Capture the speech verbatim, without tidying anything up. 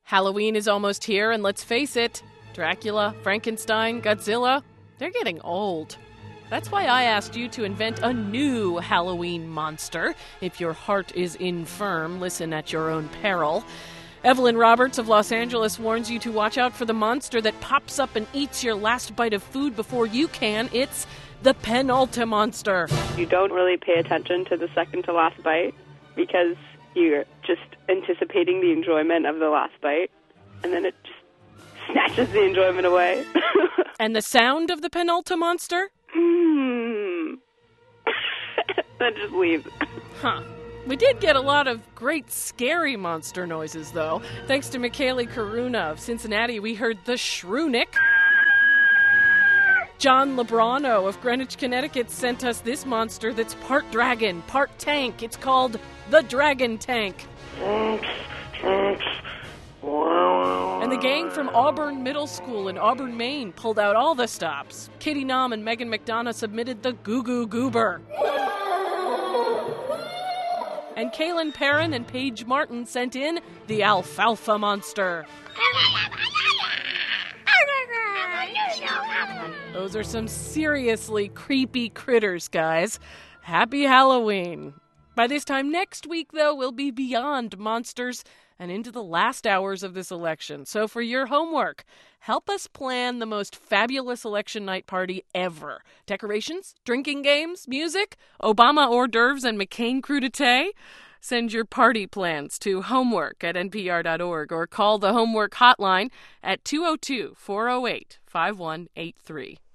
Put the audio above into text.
Halloween is almost here, and let's face it, Dracula, Frankenstein, Godzilla, they're getting old. That's why I asked you to invent a new Halloween monster. If your heart is infirm, listen at your own peril. Evelyn Roberts of Los Angeles warns you to watch out for the monster that pops up and eats your last bite of food before you can. It's the Penulta monster. You don't really pay attention to the second to last bite because you're just anticipating the enjoyment of the last bite, and then it just snatches the enjoyment away. And the sound of the Penulta monster? Hmm. That just leaves. Huh. We did get a lot of great scary monster noises, though. Thanks to Michele Karuna of Cincinnati, we heard the Shrewnick. John Lebrano of Greenwich, Connecticut sent us this monster that's part dragon, part tank. It's called the Dragon Tank. And the gang from Auburn Middle School in Auburn, Maine pulled out all the stops. Katie Nam and Megan McDonough submitted the Goo Goo Goober. And Kaylin Perrin and Paige Martin sent in the Alfalfa Monster. Those are some seriously creepy critters, guys. Happy Halloween. By this time next week, though, we'll be beyond monsters and into the last hours of this election. So for your homework, help us plan the most fabulous election night party ever. Decorations, drinking games, music, Obama hors d'oeuvres, and McCain crudité. Send your party plans to homework at N P R dot org or call the Homework Hotline at two oh two, four oh eight, five one eight three.